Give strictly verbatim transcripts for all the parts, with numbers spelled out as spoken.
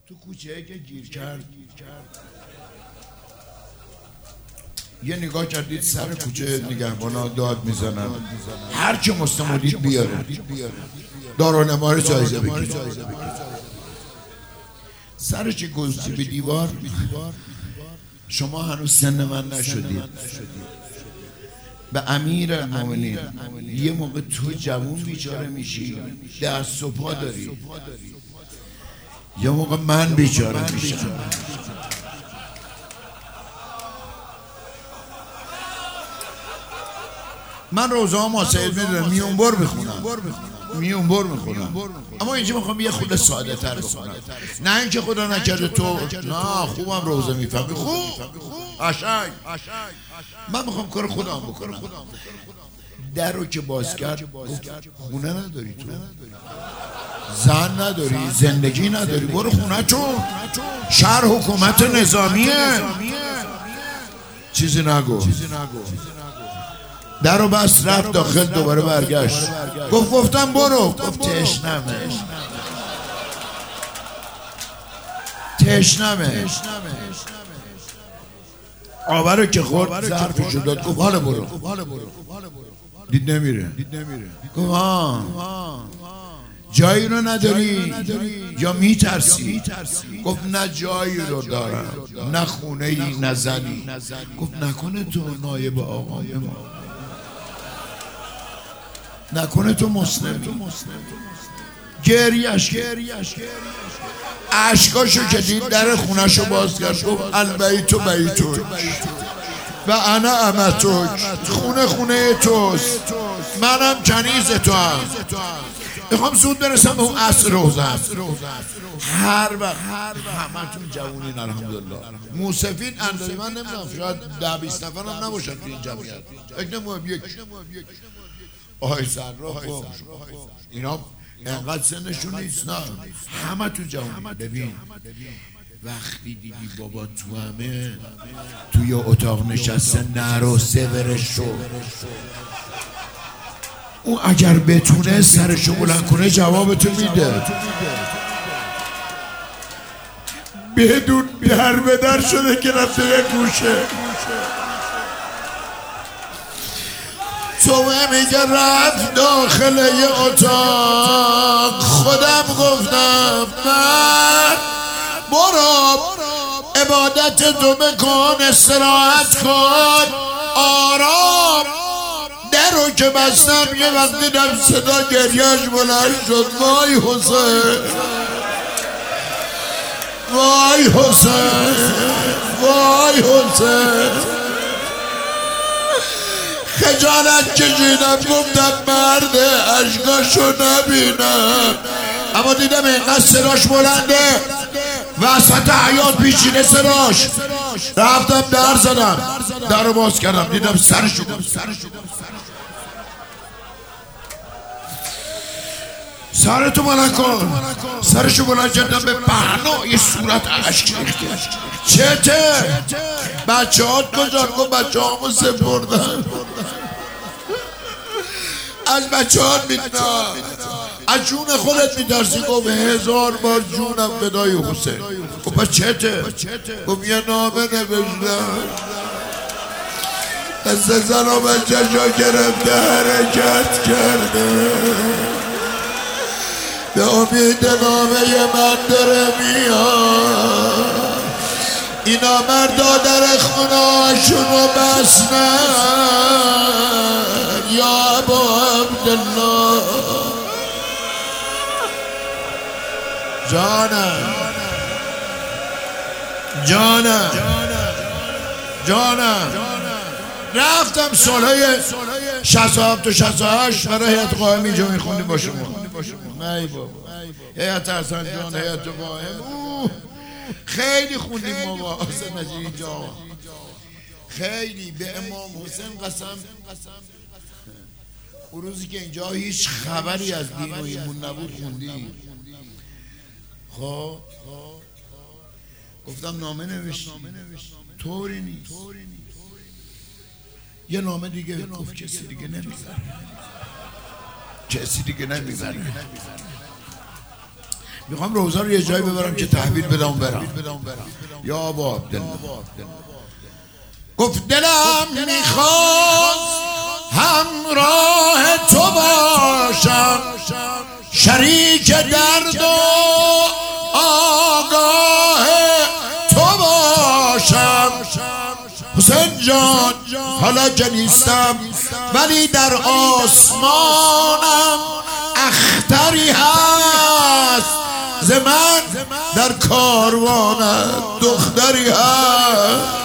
تو کوچه که گیر کرد یه نگاه کردید سر کوچه نگهبانا داد میزنن هر چه مستمدید بیاره دارالمعارف جایزه بگیره. سرش گذاشتی به دیوار. شما هنوز سن من نشدید. به امیر المومنین یه موقع تو جوون بیچاره میشی دست و پا داری، یه موقع من بیچاره میشم. من روزه ها ماسعید میدونم میونبر میخونم میونبر میخونم اما اینجا میخوام یه خود ساده تر بخونم. نه اینکه خدا نکرده تو نه خوبم روزه میفهمی خوب عشق من میخوام کار خودم بکنم. در رو که باز کرد خونه نداری تو، زن نداری، زندگی نداری، برو خونه چون شهر حکومت نظامیه. چیزی نگو. در رو بس رفت داخل دوباره برگشت گفت گفتم برو. گفت تشنمه تشنمه آبه رو که خورد ظرفشو داد گفت حالا برو. دید نمیره. گفت ها جایی رو نداری یا میترسی؟ گفت نه جایی رو دارم، نه خونه ای نه زنی. گفت نکنه تو نایب آقای ما، نکنه تو مسلمی. گریش گریش عشقاشو که دید در خونهشو باز کرد گفت البیتو بیتوک و انا امتوک، خونه خونه توست، منم کنیز تو هم. میخوام زود برسم به اون عصر روزم. هر وقت همتون جوونین الحمدلله. موسفین اندازه من نمیدونم شاید ده بیست نفر هم نباشن تو این جمعیت. یک نمویم یک آهای صراف اینا انقدر سنشون نیست. نه همه تو جوانی. ببین وقتی دیدی بابا تو همه توی اتاق نشسته نرو سورش شو، اون اگر بتونه سرشو بلند کنه جوابتو میده. بدون در به در شده که رفته به گوشه. تو میگه رفت داخل یه اتاق، خودم گفتم من برو عبادت تو بکن، استراحت کن، آرام. در رو که بستم یه وقت دیدم صدا گریهش بلند شد. وای حسین وای حسین وای حسین. خجالت کشیدم گفتم مرده اشکاشو نبینم، اما دیدم اینقدر سراش بلنده وسط حیات پیچیده سراش. رفتم در زدم، در رو باز کردم دیدم سرشو سرتو بلند کن. سرشو بلند کردم به پهنای صورت عشق ریخته. چته؟ بچه هات کجا؟ گفت بچه هامو سپردن. از بچه هات میتنم، از جون خودت میترسی؟ گفت هزار بار جونم فدای حسین. گفت پس چته؟ گفت یه نامه نوشتم دست زن و بچه شا گرفته حرکت کرده، به امید نامه من داره میاد. اینا مردا در خونه هاشونو بسنن یا ابا عبدالله. جانم جانم جانم رفتم سالهای شصت و هفت و شصت و هشت برای هیئت قائم اینجا میخوندیم با شما. نه بابا هیئت حسن جان، هیئت قائم خیلی خوندیم ما با حسین نجیب اینجا. خیلی به امام حسین قسم. اون روزی که اینجا هیچ خبری از دین و ایمون نبود خوندیم. خب گفتم نامه نوشتیم طوری نیست. یه نامه دیگه گفت کسی دیگه نمیبره، کسی دیگه نمیبره. میخوام روزا رو یه جایی ببرم که تحویل بدم برم. یا ابا عبدالله گفت دلم میخواد همراه تو باشم، شریک درد و آگاه تو باشم. حسین جان حالا که نیستم ولی در آسمانم اختری هست، ز من در کاروانت دختری هست.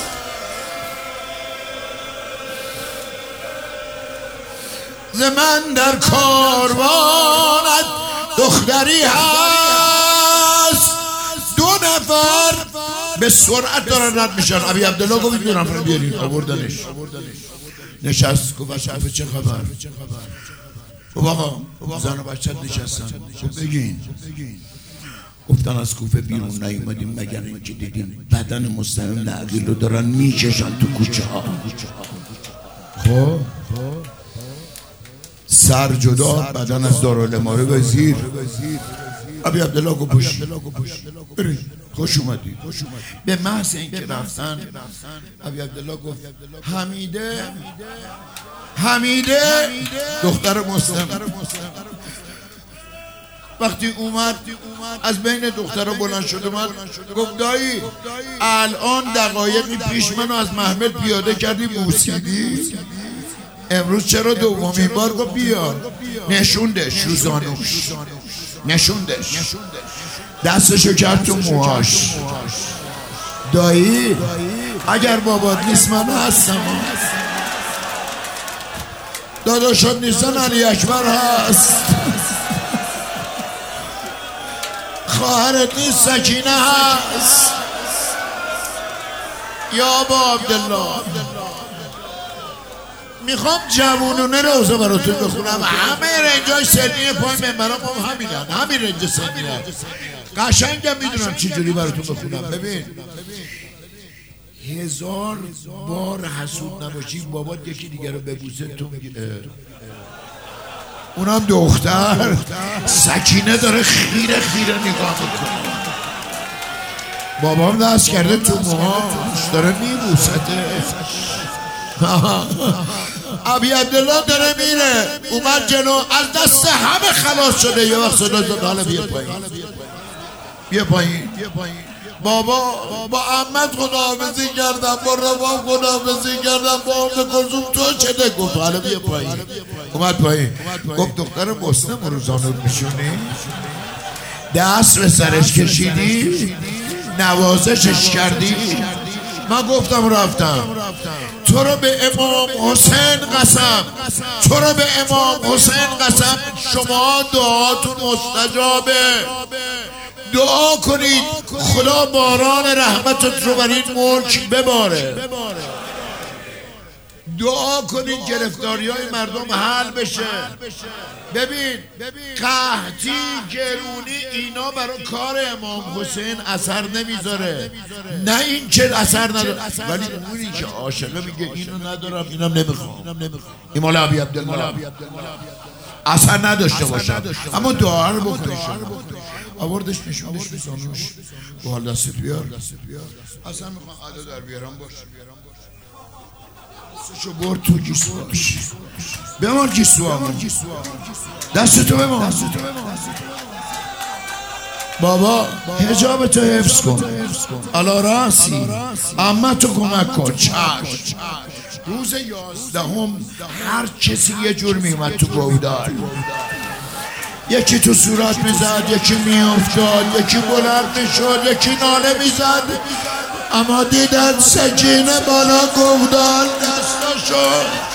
ز من در کاروانت دختری هست. دو نفر به سرعت دارن رد میشن. ابی عبدالله گفت دو نفر بیارین. آوردنش نشست. گفت شرف چه خبر؟ گفت آقا زن و بچت نشستن. گفت بگین. گفتن از کوفه بیرون نیومدیم مگر اینکه دیدیم بدن مستعمل عقیل رو دارن میکشن تو کوچه ها. خب سر جدا بدن از دارالاماره به زیر. ابی عبدالله گفت پوش برید خوش اومدید. به محض اینکه رفتن ابی عبدالله گفت حمیده حمیده دختر مسلم وقتی اومد از بین دخترها بلند شد اومد گفت دایی الان دقایقی پیش منو از محمل پیاده کردی بوسیدی، امروز چرا دومین بار؟ گفت بیا. نشوندش رو زانوش، نشوندش، دستشو کرد تو موهاش. دایی اگر بابات نیست من هستم، داداشات نیستن علی اکبر هست، خواهرت نیست سکینه هست. یا ابا عبدالله میخوام جوونونه روزه براتون بخونم. همه رنجای سنی پای منبرام هم همینن، همین رنج سنی هست. قشنگم میدونم چی جوری براتون بخونم. ببین هزار بار حسود نباشی بابات یکی دیگه رو ببوسه تو میگیره. اونم دختر سکینه داره خیره خیره نگاه میکنه. بابام دست کرده تو موهاش داره میبوسته. ابی عبدالله داره میره اومد جلو از دست همه خلاص شده. یه وقت صدا زد حالا بیا پایین بیا پایین. بابا با عمت خداحافظی کردم، با رفاق خداحافظی کردم، با ام کلثوم تو چه؟ گفت حالا بیا پایین. اومد پایین گفت دختر مسلم رو زانوت میشونی؟ دست به سرش کشیدی؟ نوازشش کردی؟ من گفتم رفتم. تو رو به امام حسین قسم، تو رو به امام حسین قسم شما دعاتون مستجابه. دعا کنید خدا باران رحمتت رو بر این ملک بباره. دعا کنید گرفتاری های مردم حل بشه. ببین قحطی گرونی اینا برای کار امام حسین اثر نمیذاره، نه این که اثر نداره، ولی اونی که عاشقه میگه اینو ندارم اینم نمیخوام. این مال ابی عبدالله اثر نداشته باشه، اما دعا رو بکنید. آوردش نشوندش به زانوش. با حال دستت بیار. اصلا میخوام عدا در بیارم باش. دستشو برد تو گیسواش. بمان گیسوا دستتو بمان. بابا حجاب تو حفظ کن، علا راسی اما تو کمک کن. چشم روز یازدهم هر کسی یه جور میومد تو گودال. یکی تو صورت میزد، یکی میافتاد، یکی بلند میشد، یکی ناله میزد. اما دیدن سکینه بالا گودال دستاشو.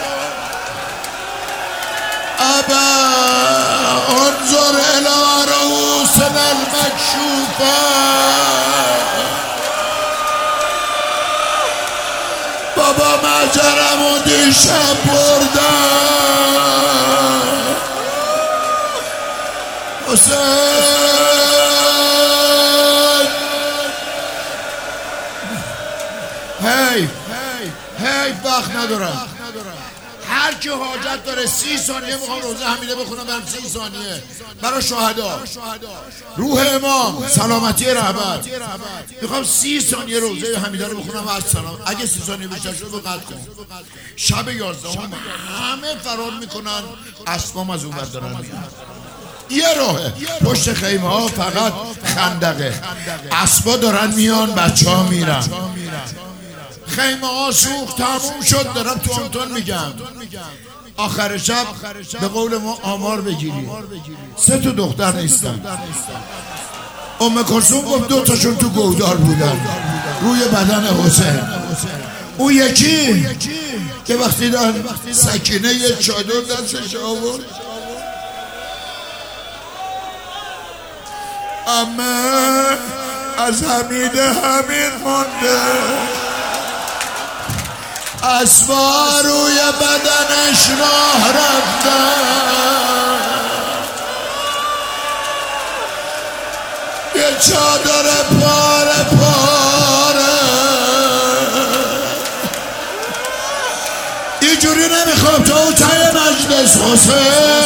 ابا انظر الى رؤوسنا المکشوفه. بابا مجرمو دیشب بردن. حسین هی هی وقت ندارم. هر هر کی حاجت داره سی ثانیه میخوام روزه حمیده بخونم، برم سی ثانیه برای شهدا، روح امام، سلامتی رهبر، میخوام سی ثانیه روزه حمیده رو بخونم و السلام. اگه سی ثانیه بیشتر شد قطع کن. شب یازدهم همه فرار میکنن، اسبام از اون ور دارن میان. یه راهه، پشت خیمه ها فقط خندقه، اسبا دارن میان، بچه ها میرن. خیمه ها سوخت تموم شد، دارم تو آنتون میگم. آخر شب به قول ما آمار بگیری، سه تا دختر نیستن. ام کلثوم گفت دو تاشون تو گودار بودن روی بدن حسین. اون یکی که وقتی دن سکینه یه چادر دستش آورد، امه از حمیده حمید مونده، اسبا روی بدنش راه رفتن، یه چادر پاره پاره. یه جوری نمیخوام تا اون تای مجلس حسین